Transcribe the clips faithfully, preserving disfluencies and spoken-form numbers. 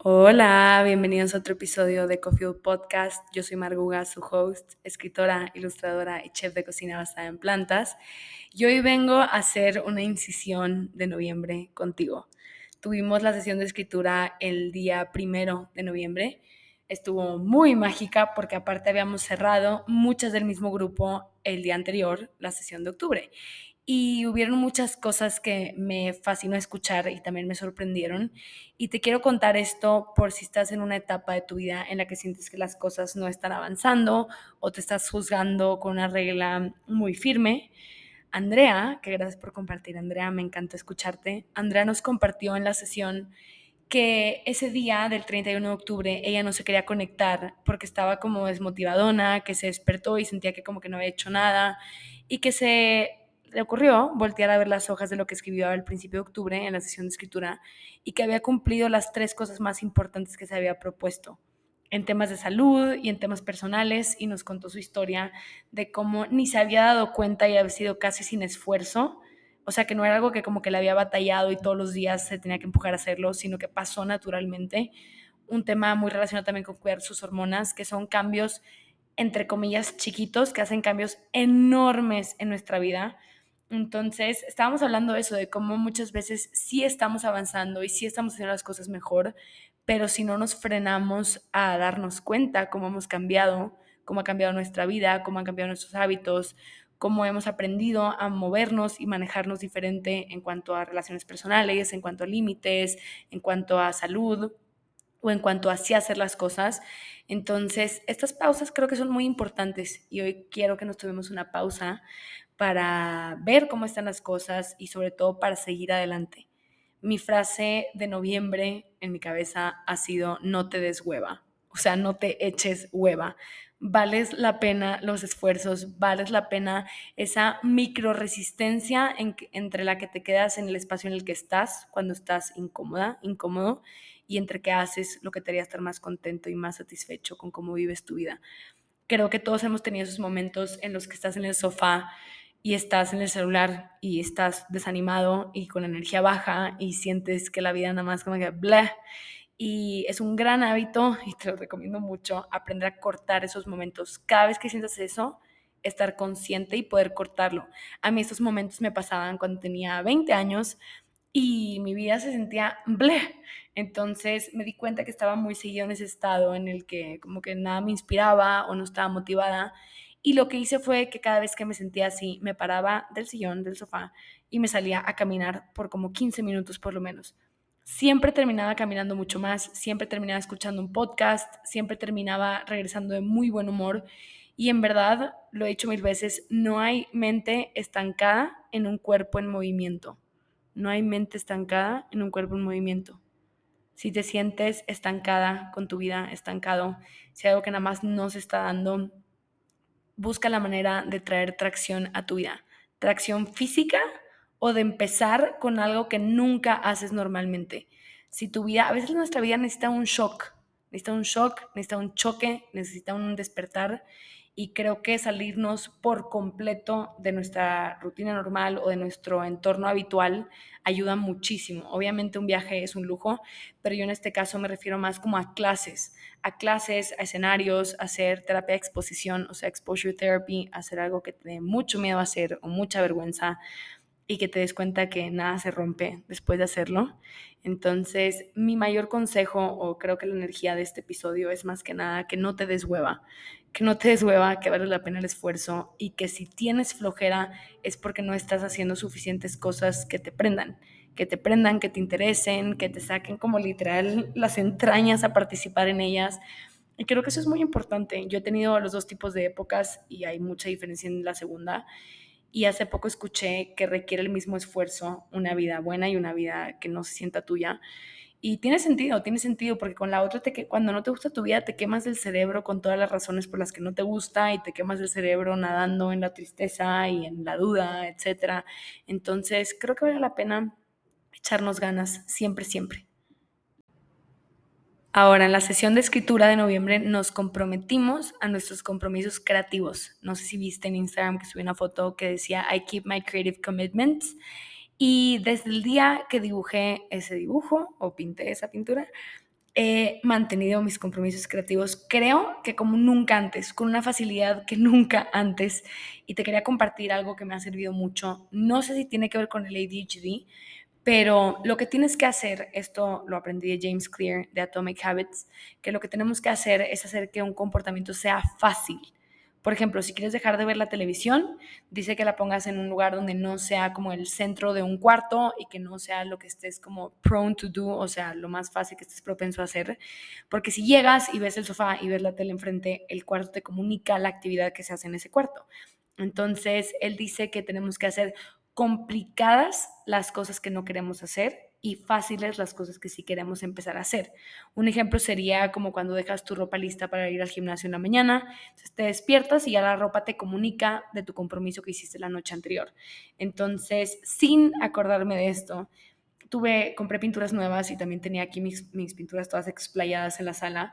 Hola, bienvenidos a otro episodio de Coffee Podcast. Yo soy Marguga, su host, escritora, ilustradora y chef de cocina basada en plantas. Y hoy vengo a hacer una incisión de noviembre contigo. Tuvimos la sesión de escritura el día primero de noviembre. Estuvo muy mágica porque aparte habíamos cerrado muchas del mismo grupo el día anterior, la sesión de octubre. Y hubieron muchas cosas que me fascinó escuchar y también me sorprendieron. Y te quiero contar esto por si estás en una etapa de tu vida en la que sientes que las cosas no están avanzando o te estás juzgando con una regla muy firme. Andrea, que gracias por compartir, Andrea, me encanta escucharte. Andrea nos compartió en la sesión que ese día del treinta y uno de octubre ella no se quería conectar porque estaba como desmotivadona, que se despertó y sentía que como que no había hecho nada y que se le ocurrió voltear a ver las hojas de lo que escribió al principio de octubre en la sesión de escritura y que había cumplido las tres cosas más importantes que se había propuesto en temas de salud y en temas personales, y nos contó su historia de cómo ni se había dado cuenta y había sido casi sin esfuerzo. O sea, que no era algo que como que le había batallado y todos los días se tenía que empujar a hacerlo, sino que pasó naturalmente. Un tema muy relacionado también con cuidar sus hormonas, que son cambios, entre comillas, chiquitos, que hacen cambios enormes en nuestra vida. Entonces, estábamos hablando de eso, de cómo muchas veces sí estamos avanzando y sí estamos haciendo las cosas mejor, pero si no nos frenamos a darnos cuenta cómo hemos cambiado, cómo ha cambiado nuestra vida, cómo han cambiado nuestros hábitos, cómo hemos aprendido a movernos y manejarnos diferente en cuanto a relaciones personales, en cuanto a límites, en cuanto a salud o en cuanto a así hacer las cosas. Entonces, estas pausas creo que son muy importantes y hoy quiero que nos tomemos una pausa para ver cómo están las cosas y sobre todo para seguir adelante. Mi frase de noviembre en mi cabeza ha sido: no te des hueva, o sea, no te eches hueva. Vales la pena los esfuerzos, vales la pena esa micro resistencia en, entre la que te quedas en el espacio en el que estás cuando estás incómoda, incómodo, y entre que haces lo que te haría estar más contento y más satisfecho con cómo vives tu vida. Creo que todos hemos tenido esos momentos en los que estás en el sofá y estás en el celular y estás desanimado y con energía baja y sientes que la vida nada más como que bla. Y es un gran hábito y te lo recomiendo mucho, aprender a cortar esos momentos. Cada vez que sientas eso, estar consciente y poder cortarlo. A mí estos momentos me pasaban cuando tenía veinte años y mi vida se sentía bleh. Entonces me di cuenta que estaba muy seguido en ese estado en el que como que nada me inspiraba o no estaba motivada. Y lo que hice fue que cada vez que me sentía así, me paraba del sillón, del sofá, y me salía a caminar por como quince minutos por lo menos. Siempre terminaba caminando mucho más, siempre terminaba escuchando un podcast, siempre terminaba regresando de muy buen humor. Y en verdad, lo he dicho mil veces, no hay mente estancada en un cuerpo en movimiento. No hay mente estancada en un cuerpo en movimiento. Si te sientes estancada con tu vida, estancado, si hay algo que nada más no se está dando, busca la manera de traer tracción a tu vida. Tracción física o de empezar con algo que nunca haces normalmente. Si tu vida, a veces nuestra vida necesita un shock, necesita un shock, necesita un choque, necesita un despertar, y creo que salirnos por completo de nuestra rutina normal o de nuestro entorno habitual ayuda muchísimo. Obviamente un viaje es un lujo, pero yo en este caso me refiero más como a clases, a clases, a escenarios, a hacer terapia de exposición, o sea, exposure therapy, hacer algo que te dé mucho miedo a hacer o mucha vergüenza y que te des cuenta que nada se rompe después de hacerlo. Entonces, mi mayor consejo, o creo que la energía de este episodio, es más que nada que no te des hueva, que no te des hueva, que vale la pena el esfuerzo, y que si tienes flojera es porque no estás haciendo suficientes cosas que te prendan, que te prendan, que te interesen, que te saquen como literal las entrañas a participar en ellas. Y creo que eso es muy importante. Yo he tenido los dos tipos de épocas y hay mucha diferencia en la segunda. Y hace poco escuché que requiere el mismo esfuerzo una vida buena y una vida que no se sienta tuya. Y tiene sentido, tiene sentido, porque con la otra, te que, cuando no te gusta tu vida, te quemas el cerebro con todas las razones por las que no te gusta y te quemas el cerebro nadando en la tristeza y en la duda, etcétera. Entonces, creo que vale la pena echarnos ganas siempre, siempre. Ahora, en la sesión de escritura de noviembre nos comprometimos a nuestros compromisos creativos. No sé si viste en Instagram que subí una foto que decía I keep my creative commitments. Y desde el día que dibujé ese dibujo o pinté esa pintura, he mantenido mis compromisos creativos, creo que como nunca antes, con una facilidad que nunca antes. Y te quería compartir algo que me ha servido mucho. No sé si tiene que ver con el A D H D, pero lo que tienes que hacer, esto lo aprendí de James Clear de Atomic Habits, que lo que tenemos que hacer es hacer que un comportamiento sea fácil. Por ejemplo, si quieres dejar de ver la televisión, dice que la pongas en un lugar donde no sea como el centro de un cuarto y que no sea lo que estés como prone to do, o sea, lo más fácil que estés propenso a hacer. Porque si llegas y ves el sofá y ves la tele enfrente, el cuarto te comunica la actividad que se hace en ese cuarto. Entonces, él dice que tenemos que hacer complicadas las cosas que no queremos hacer y fáciles las cosas que sí queremos empezar a hacer. Un ejemplo sería como cuando dejas tu ropa lista para ir al gimnasio en la mañana, entonces te despiertas y ya la ropa te comunica de tu compromiso que hiciste la noche anterior. Entonces, sin acordarme de esto, tuve, compré pinturas nuevas y también tenía aquí mis, mis pinturas todas explayadas en la sala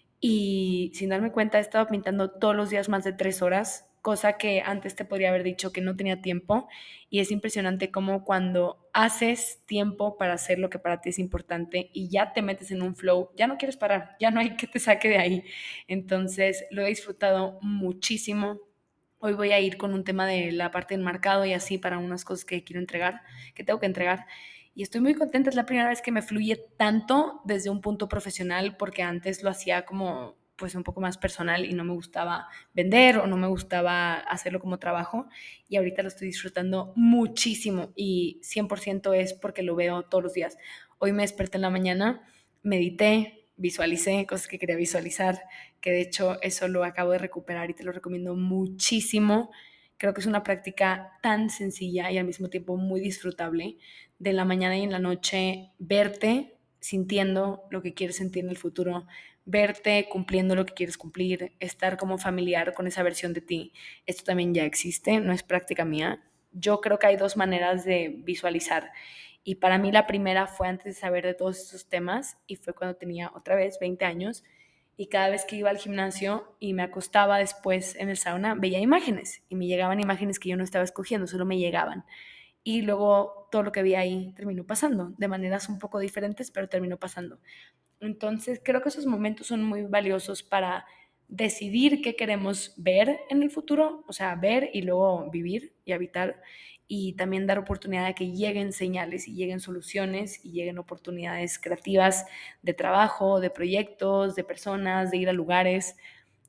y sin darme cuenta he estado pintando todos los días más de tres horas, cosa que antes te podría haber dicho que no tenía tiempo. Y es impresionante cómo cuando haces tiempo para hacer lo que para ti es importante y ya te metes en un flow, ya no quieres parar, ya no hay que te saque de ahí. Entonces lo he disfrutado muchísimo. Hoy voy a ir con un tema de la parte del marcado y así para unas cosas que quiero entregar, que tengo que entregar. Y estoy muy contenta, es la primera vez que me fluye tanto desde un punto profesional, porque antes lo hacía como pues un poco más personal y no me gustaba vender o no me gustaba hacerlo como trabajo, y ahorita lo estoy disfrutando muchísimo y cien por ciento es porque lo veo todos los días. Hoy me desperté en la mañana, medité, visualicé cosas que quería visualizar, que de hecho eso lo acabo de recuperar y te lo recomiendo muchísimo. Creo que es una práctica tan sencilla y al mismo tiempo muy disfrutable, de la mañana y en la noche, verte sintiendo lo que quieres sentir en el futuro, verte cumpliendo lo que quieres cumplir, estar como familiar con esa versión de ti. Esto también ya existe, no es práctica mía. Yo creo que hay dos maneras de visualizar y para mí la primera fue antes de saber de todos estos temas y fue cuando tenía otra vez veinte años y cada vez que iba al gimnasio y me acostaba después en el sauna, veía imágenes y me llegaban imágenes que yo no estaba escogiendo, solo me llegaban. Y luego todo lo que vi ahí terminó pasando, de maneras un poco diferentes, pero terminó pasando. Entonces, creo que esos momentos son muy valiosos para decidir qué queremos ver en el futuro, o sea, ver y luego vivir y habitar, y también dar oportunidad de que lleguen señales y lleguen soluciones y lleguen oportunidades creativas de trabajo, de proyectos, de personas, de ir a lugares.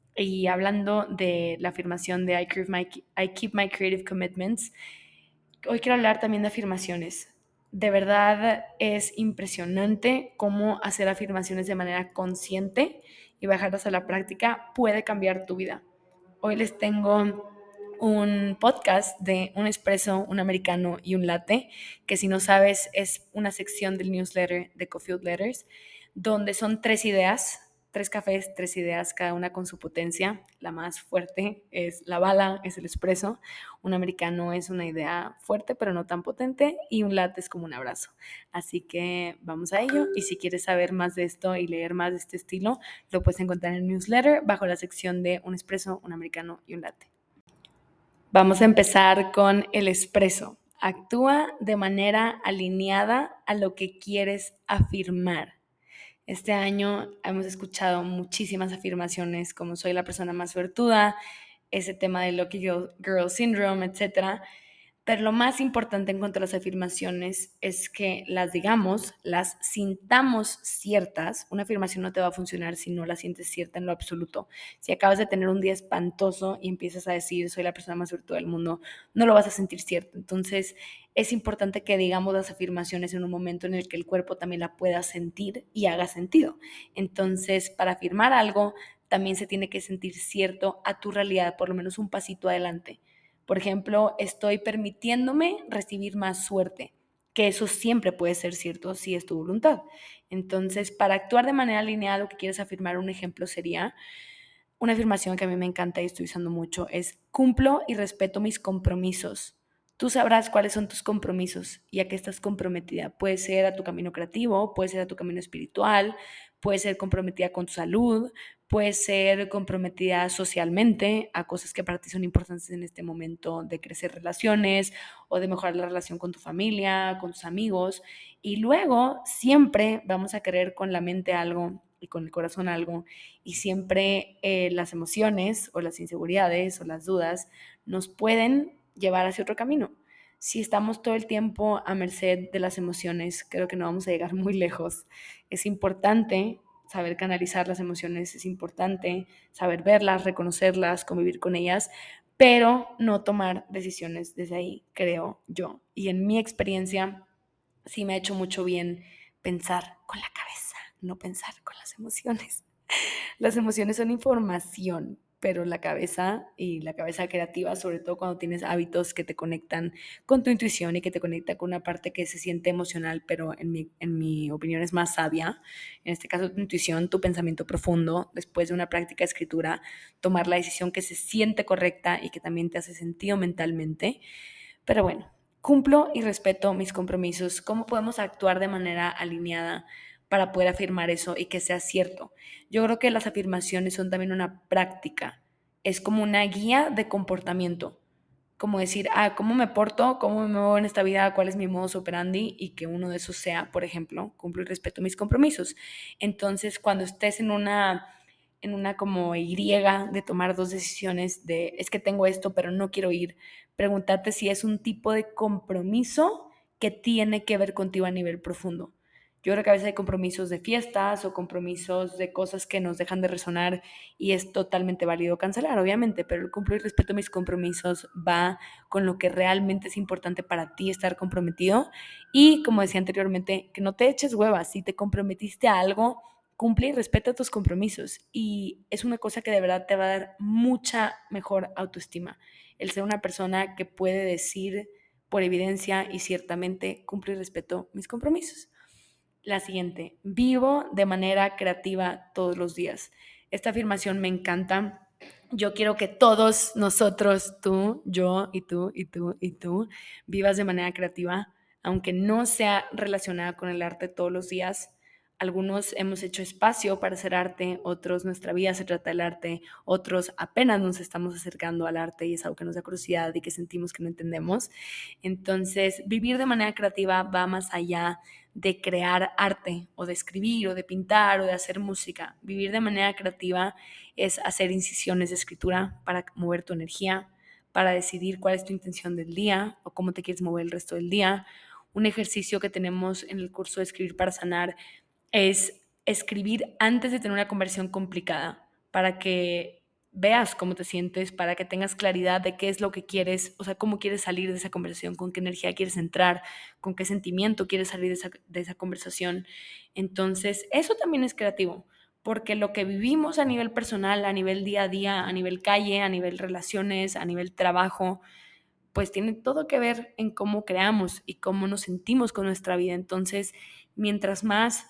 Y hablando de la afirmación de I keep my, I keep my creative commitments, hoy quiero hablar también de afirmaciones. De verdad es impresionante cómo hacer afirmaciones de manera consciente y bajarlas a la práctica puede cambiar tu vida. Hoy les tengo un podcast de un espresso, un americano y un latte, que si no sabes es una sección del newsletter de Cofield Letters, donde son tres ideas, tres cafés, tres ideas, cada una con su potencia. La más fuerte es la bala, es el espresso. Un americano es una idea fuerte pero no tan potente y un latte es como un abrazo. Así que vamos a ello y si quieres saber más de esto y leer más de este estilo, lo puedes encontrar en el newsletter bajo la sección de un espresso, un americano y un latte. Vamos a empezar con el espresso. Actúa de manera alineada a lo que quieres afirmar. Este año hemos escuchado muchísimas afirmaciones como soy la persona más suertuda, ese tema de Lucky Girl, Girl Syndrome, etcétera. Pero lo más importante en cuanto a las afirmaciones es que las digamos, las sintamos ciertas. Una afirmación no te va a funcionar si no la sientes cierta en lo absoluto. Si acabas de tener un día espantoso y empiezas a decir soy la persona más suertuda del mundo, no lo vas a sentir cierto. Entonces es importante que digamos las afirmaciones en un momento en el que el cuerpo también la pueda sentir y haga sentido. Entonces, para afirmar algo, también se tiene que sentir cierto a tu realidad, por lo menos un pasito adelante. Por ejemplo, estoy permitiéndome recibir más suerte, que eso siempre puede ser cierto si es tu voluntad. Entonces, para actuar de manera alineada, lo que quieres afirmar, un ejemplo sería, una afirmación que a mí me encanta y estoy usando mucho, es cumplo y respeto mis compromisos. Tú sabrás cuáles son tus compromisos y a qué estás comprometida. Puede ser a tu camino creativo, puede ser a tu camino espiritual, puede ser comprometida con tu salud, puede ser comprometida socialmente a cosas que para ti son importantes en este momento de crecer relaciones o de mejorar la relación con tu familia, con tus amigos. Y luego siempre vamos a querer con la mente algo y con el corazón algo, y siempre eh, las emociones o las inseguridades o las dudas nos pueden llevar hacia otro camino. Si estamos todo el tiempo a merced de las emociones, creo que no vamos a llegar muy lejos. Es importante saber canalizar las emociones, es importante saber verlas, reconocerlas, convivir con ellas, pero no tomar decisiones desde ahí, creo yo. Y en mi experiencia, sí me ha hecho mucho bien pensar con la cabeza, no pensar con las emociones. Las emociones son información, pero la cabeza y la cabeza creativa, sobre todo cuando tienes hábitos que te conectan con tu intuición y que te conecta con una parte que se siente emocional, pero en mi, en mi opinión es más sabia. En este caso, tu intuición, tu pensamiento profundo, después de una práctica de escritura, tomar la decisión que se siente correcta y que también te hace sentido mentalmente. Pero bueno, cumplo y respeto mis compromisos. ¿Cómo podemos actuar de manera alineada para poder afirmar eso y que sea cierto? Yo creo que las afirmaciones son también una práctica. Es como una guía de comportamiento. Como decir, ah, ¿cómo me porto? ¿Cómo me muevo en esta vida? ¿Cuál es mi modus operandi? Y que uno de esos sea, por ejemplo, cumplo y respeto mis compromisos. Entonces, cuando estés en una en una como Y de tomar dos decisiones de es que tengo esto pero no quiero ir, preguntarte si es un tipo de compromiso que tiene que ver contigo a nivel profundo. Yo creo que a veces hay compromisos de fiestas o compromisos de cosas que nos dejan de resonar y es totalmente válido cancelar, obviamente, pero el cumplir y respeto a mis compromisos va con lo que realmente es importante para ti estar comprometido y, como decía anteriormente, que no te eches huevas. Si te comprometiste a algo, cumple y respeta tus compromisos y es una cosa que de verdad te va a dar mucha mejor autoestima. El ser una persona que puede decir por evidencia y ciertamente cumple y respeto mis compromisos. La siguiente, vivo de manera creativa todos los días. Esta afirmación me encanta. Yo quiero que todos nosotros, tú, yo y tú y tú y tú, vivas de manera creativa, aunque no sea relacionada con el arte todos los días. Algunos hemos hecho espacio para hacer arte, otros nuestra vida se trata del arte, otros apenas nos estamos acercando al arte y es algo que nos da curiosidad y que sentimos que no entendemos. Entonces, vivir de manera creativa va más allá de crear arte o de escribir o de pintar o de hacer música. Vivir de manera creativa es hacer incisiones de escritura para mover tu energía, para decidir cuál es tu intención del día o cómo te quieres mover el resto del día. Un ejercicio que tenemos en el curso de Escribir para Sanar es escribir antes de tener una conversación complicada, para que veas cómo te sientes, para que tengas claridad de qué es lo que quieres, o sea, cómo quieres salir de esa conversación, con qué energía quieres entrar, con qué sentimiento quieres salir de esa, de esa conversación. Entonces, eso también es creativo, porque lo que vivimos a nivel personal, a nivel día a día, a nivel calle, a nivel relaciones, a nivel trabajo, pues tiene todo que ver en cómo creamos y cómo nos sentimos con nuestra vida. Entonces, mientras más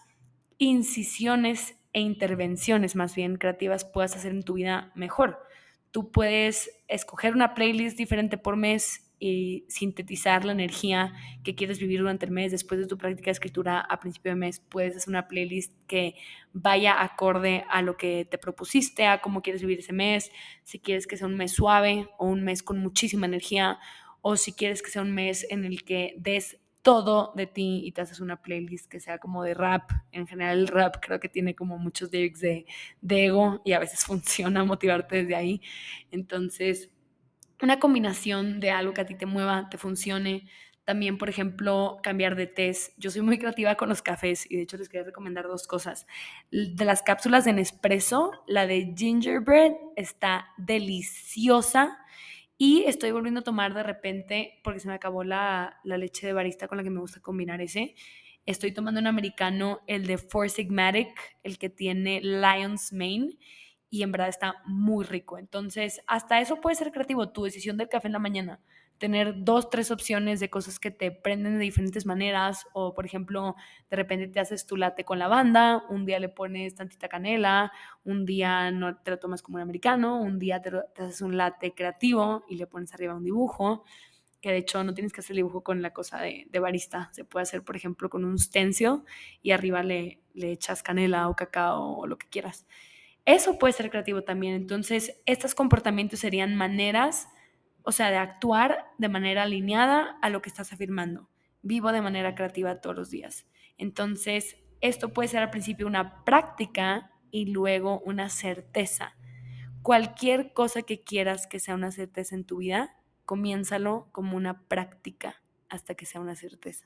incisiones e intervenciones más bien creativas puedas hacer en tu vida, mejor. Tú puedes escoger una playlist diferente por mes y sintetizar la energía que quieres vivir durante el mes. Después de tu práctica de escritura a principio de mes, puedes hacer una playlist que vaya acorde a lo que te propusiste, a cómo quieres vivir ese mes. Si quieres que sea un mes suave o un mes con muchísima energía, o si quieres que sea un mes en el que des todo de ti y te haces una playlist que sea como de rap. En general el rap creo que tiene como muchos lyrics de, de ego y a veces funciona motivarte desde ahí. Entonces, una combinación de algo que a ti te mueva, te funcione. También, por ejemplo, cambiar de tés. Yo soy muy creativa con los cafés y de hecho les quería recomendar dos cosas. De las cápsulas de Nespresso, la de Gingerbread está deliciosa. Y estoy volviendo a tomar de repente, porque se me acabó la, la leche de barista con la que me gusta combinar ese. Estoy tomando un americano, el de Four Sigmatic, el que tiene Lion's Mane, y en verdad está muy rico. Entonces, hasta eso puede ser creativo, tu decisión del café en la mañana. Tener dos, tres opciones de cosas que te prenden de diferentes maneras, o por ejemplo, de repente te haces tu latte con lavanda, un día le pones tantita canela, un día no te lo tomas como un americano, un día te, lo, te haces un latte creativo y le pones arriba un dibujo. que de hecho no tienes que hacer el dibujo con la cosa de, de barista, se puede hacer, por ejemplo, con un stencil y arriba le, le echas canela o cacao o lo que quieras. Eso puede ser creativo también. Entonces, estos comportamientos serían maneras, o sea, de actuar de manera alineada a lo que estás afirmando. Vivo de manera creativa todos los días. Entonces, esto puede ser al principio una práctica y luego una certeza. Cualquier cosa que quieras que sea una certeza en tu vida, comiénzalo como una práctica hasta que sea una certeza.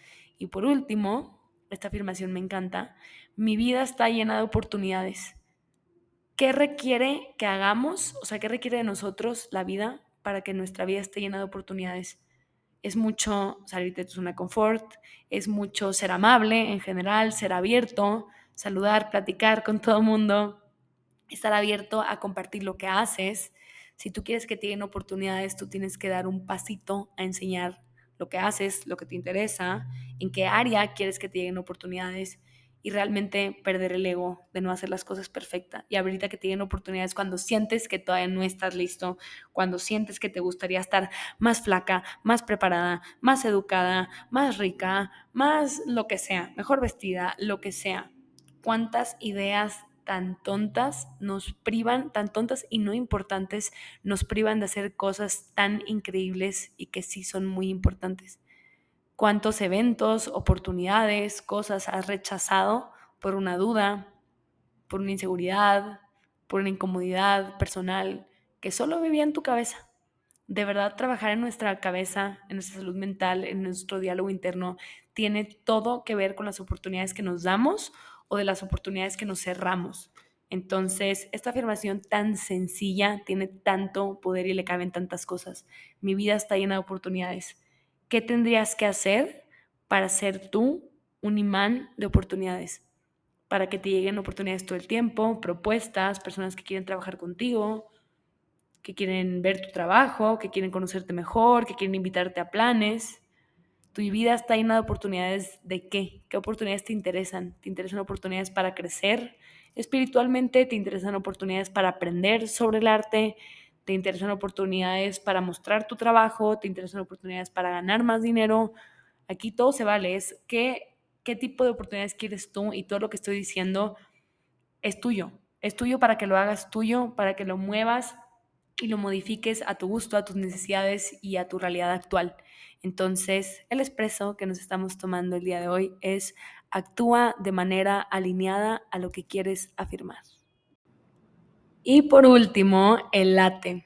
Y por último, esta afirmación me encanta, mi vida está llena de oportunidades. ¿Qué requiere que hagamos? O sea, ¿qué requiere de nosotros la vida para que nuestra vida esté llena de oportunidades? Es mucho salir de tu zona de confort, es mucho ser amable en general, ser abierto, saludar, platicar con todo el mundo, estar abierto a compartir lo que haces. Si tú quieres que te den oportunidades, tú tienes que dar un pasito a enseñar lo que haces, lo que te interesa, en qué área quieres que te lleguen oportunidades y realmente perder el ego de no hacer las cosas perfectas y ahorita que te lleguen oportunidades cuando sientes que todavía no estás listo, cuando sientes que te gustaría estar más flaca, más preparada, más educada, más rica, más lo que sea, mejor vestida, lo que sea. ¿Cuántas ideas tan tontas nos privan, tan tontas y no importantes, nos privan de hacer cosas tan increíbles y que sí son muy importantes? ¿Cuántos eventos, oportunidades, cosas has rechazado por una duda, por una inseguridad, por una incomodidad personal que solo vivía en tu cabeza? De verdad, trabajar en nuestra cabeza, en nuestra salud mental, en nuestro diálogo interno, tiene todo que ver con las oportunidades que nos damos o de las oportunidades que nos cerramos. Entonces, esta afirmación tan sencilla tiene tanto poder y le caben tantas cosas. Mi vida está llena de oportunidades. ¿Qué tendrías que hacer para ser tú un imán de oportunidades? Para que te lleguen oportunidades todo el tiempo, propuestas, personas que quieren trabajar contigo, que quieren ver tu trabajo, que quieren conocerte mejor, que quieren invitarte a planes. Tu vida está llena de oportunidades. ¿De qué? ¿Qué oportunidades te interesan? ¿Te interesan oportunidades para crecer espiritualmente? ¿Te interesan oportunidades para aprender sobre el arte? ¿Te interesan oportunidades para mostrar tu trabajo? ¿Te interesan oportunidades para ganar más dinero? Aquí todo se vale. Es qué, qué tipo de oportunidades quieres tú y todo lo que estoy diciendo es tuyo. Es tuyo para que lo hagas tuyo, para que lo muevas y lo modifiques a tu gusto, a tus necesidades y a tu realidad actual. Entonces, el expreso que nos estamos tomando el día de hoy es actúa de manera alineada a lo que quieres afirmar. Y por último, el late.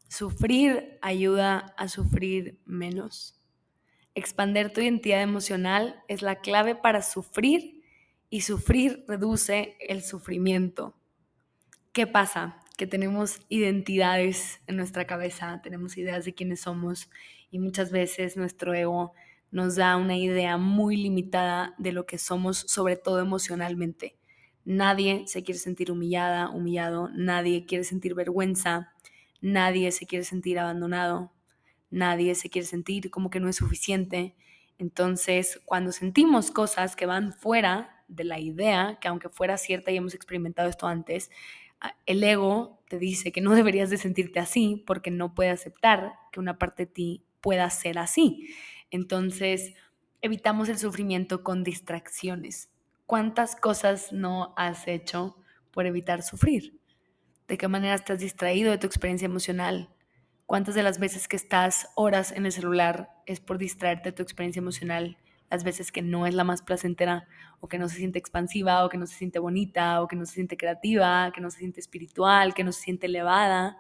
Sufrir ayuda a sufrir menos. Expander tu identidad emocional es la clave para sufrir y sufrir reduce el sufrimiento. ¿Qué pasa? Que tenemos identidades en nuestra cabeza, tenemos ideas de quiénes somos y muchas veces nuestro ego nos da una idea muy limitada de lo que somos, sobre todo emocionalmente. Nadie se quiere sentir humillada, humillado, nadie quiere sentir vergüenza, nadie se quiere sentir abandonado, nadie se quiere sentir como que no es suficiente. Entonces, cuando sentimos cosas que van fuera de la idea, que aunque fuera cierta y hemos experimentado esto antes, el ego te dice que no deberías de sentirte así porque no puede aceptar que una parte de ti pueda ser así. Entonces, evitamos el sufrimiento con distracciones. ¿Cuántas cosas no has hecho por evitar sufrir? ¿De qué manera estás distraído de tu experiencia emocional? ¿Cuántas de las veces que estás horas en el celular es por distraerte de tu experiencia emocional? Las veces que no es la más placentera, o que no se siente expansiva, o que no se siente bonita, o que no se siente creativa, que no se siente espiritual, que no se siente elevada.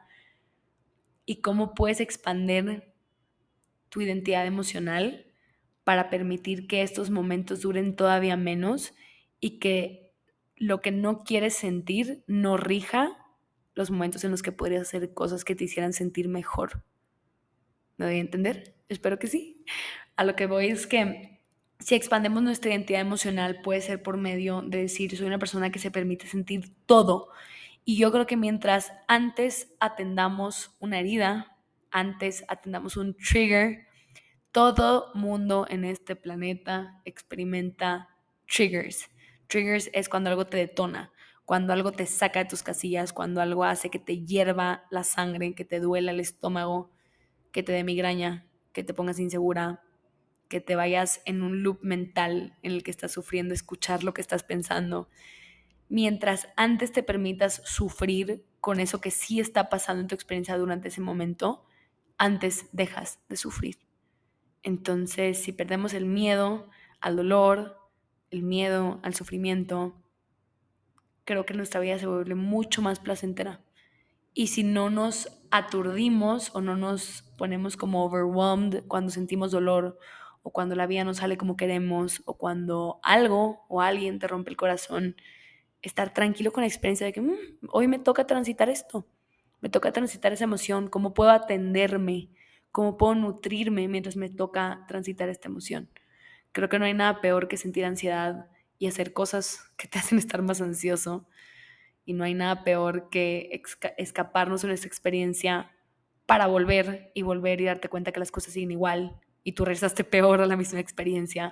¿Y cómo puedes expandir tu identidad emocional para permitir que estos momentos duren todavía menos y que lo que no quieres sentir no rija los momentos en los que podrías hacer cosas que te hicieran sentir mejor? ¿Me doy a entender? Espero que sí. A lo que voy es que si expandemos nuestra identidad emocional puede ser por medio de decir soy una persona que se permite sentir todo. Y yo creo que mientras antes atendamos una herida, antes atendamos un trigger, todo mundo en este planeta experimenta triggers. Triggers es cuando algo te detona, cuando algo te saca de tus casillas, cuando algo hace que te hierva la sangre, que te duela el estómago, que te dé migraña, que te pongas insegura, que te vayas en un loop mental en el que estás sufriendo, escuchar lo que estás pensando. Mientras antes te permitas sufrir con eso que sí está pasando en tu experiencia durante ese momento, antes dejas de sufrir. Entonces, si perdemos el miedo al dolor, el miedo al sufrimiento, creo que nuestra vida se vuelve mucho más placentera. Y si no nos aturdimos o no nos ponemos como overwhelmed cuando sentimos dolor o cuando la vida no sale como queremos o cuando algo o alguien te rompe el corazón, estar tranquilo con la experiencia de que mmm, hoy me toca transitar esto, me toca transitar esa emoción, cómo puedo atenderme, cómo puedo nutrirme mientras me toca transitar esta emoción. Creo que no hay nada peor que sentir ansiedad y hacer cosas que te hacen estar más ansioso. Y no hay nada peor que escaparnos de nuestra experiencia para volver y volver y darte cuenta que las cosas siguen igual y tú regresaste peor a la misma experiencia.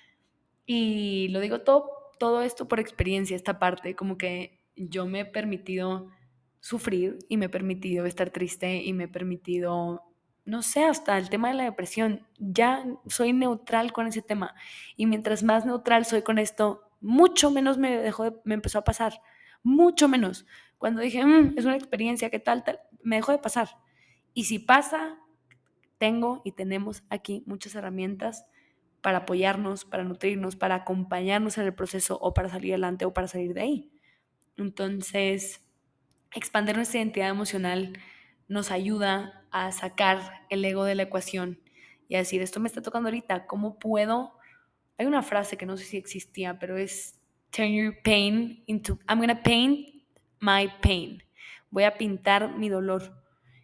Y lo digo todo, todo esto por experiencia, esta parte, como que yo me he permitido sufrir y me he permitido estar triste y me he permitido, no sé, hasta el tema de la depresión. Ya soy neutral con ese tema y mientras más neutral soy con esto, mucho menos me, dejó de, me empezó a pasar. Mucho menos. Cuando dije, mmm, es una experiencia, ¿qué tal, tal? Me dejó de pasar. Y si pasa, tengo y tenemos aquí muchas herramientas para apoyarnos, para nutrirnos, para acompañarnos en el proceso o para salir adelante o para salir de ahí. Entonces, expandir nuestra identidad emocional nos ayuda a sacar el ego de la ecuación y a decir, esto me está tocando ahorita, ¿cómo puedo? Hay una frase que no sé si existía, pero es turn your pain into, I'm gonna paint my pain. Voy a pintar mi dolor.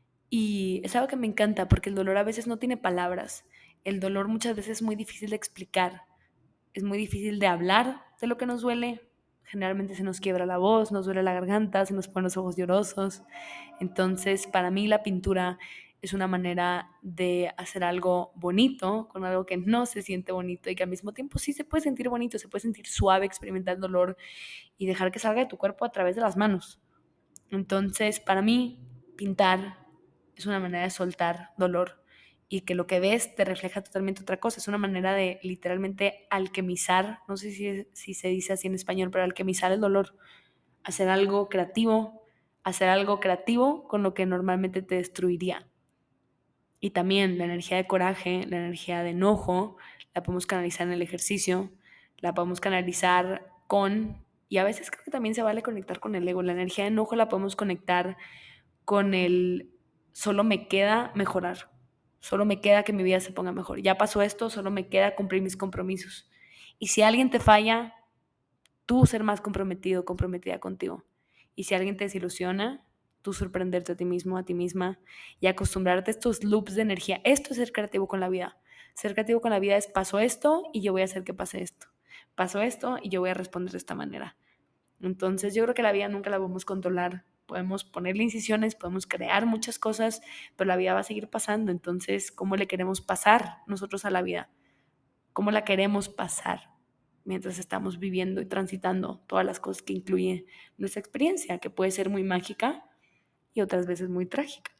Y es algo que me encanta porque el dolor a veces no tiene palabras. El dolor muchas veces es muy difícil de explicar. Es muy difícil de hablar de lo que nos duele. Generalmente se nos quiebra la voz, nos duele la garganta, se nos ponen los ojos llorosos. Entonces, para mí la pintura es una manera de hacer algo bonito con algo que no se siente bonito y que al mismo tiempo sí se puede sentir bonito, se puede sentir suave, experimentar el dolor y dejar que salga de tu cuerpo a través de las manos. Entonces, para mí, pintar es una manera de soltar dolor y que lo que ves te refleja totalmente otra cosa. Es una manera de literalmente alquimizar, no sé si, si se dice así en español, pero alquimizar el dolor, hacer algo creativo, hacer algo creativo con lo que normalmente te destruiría. Y también la energía de coraje, la energía de enojo, la podemos canalizar en el ejercicio, la podemos canalizar con, y a veces creo que también se vale conectar con el ego. La energía de enojo la podemos conectar con el solo me queda mejorar, solo me queda que mi vida se ponga mejor. Ya pasó esto, solo me queda cumplir mis compromisos. Y si alguien te falla, tú ser más comprometido, comprometida contigo. Y si alguien te desilusiona, tú sorprenderte a ti mismo, a ti misma y acostumbrarte a estos loops de energía. Esto es ser creativo con la vida. Ser creativo con la vida es pasó esto y yo voy a hacer que pase esto. Pasó esto y yo voy a responder de esta manera. Entonces yo creo que la vida nunca la podemos controlar. Podemos ponerle incisiones, podemos crear muchas cosas, pero la vida va a seguir pasando. Entonces, ¿cómo le queremos pasar nosotros a la vida? ¿Cómo la queremos pasar mientras estamos viviendo y transitando todas las cosas que incluye nuestra experiencia, que puede ser muy mágica y otras veces muy trágica?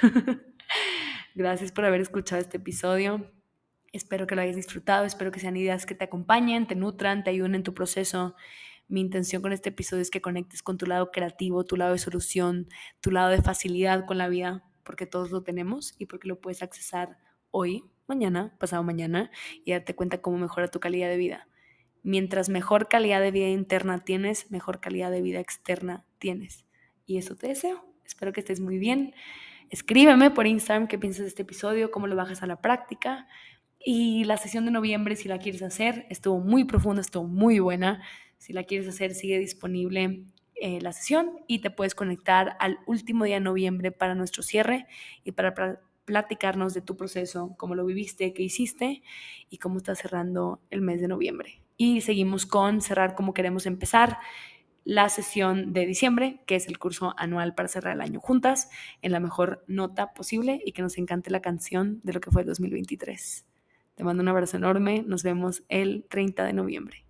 Gracias por haber escuchado este episodio. Espero que lo hayas disfrutado, espero que sean ideas que te acompañen, te nutran, te ayuden en tu proceso. Mi intención con este episodio es que conectes con tu lado creativo, tu lado de solución, tu lado de facilidad con la vida, porque todos lo tenemos y porque lo puedes accesar hoy, mañana, pasado mañana y darte cuenta cómo mejora tu calidad de vida. Mientras mejor calidad de vida interna tienes, mejor calidad de vida externa tienes. Y eso te deseo. Espero que estés muy bien. Escríbeme por Instagram qué piensas de este episodio, cómo lo bajas a la práctica. Y la sesión de noviembre, si la quieres hacer, estuvo muy profunda, estuvo muy buena. Si la quieres hacer, sigue disponible eh, la sesión y te puedes conectar al último día de noviembre para nuestro cierre y para pl- platicarnos de tu proceso, cómo lo viviste, qué hiciste y cómo estás cerrando el mes de noviembre. Y seguimos con cerrar como queremos empezar la sesión de diciembre, que es el curso anual para cerrar el año juntas en la mejor nota posible y que nos encante la canción de lo que fue el dos mil veintitrés. Te mando un abrazo enorme, nos vemos el treinta de noviembre.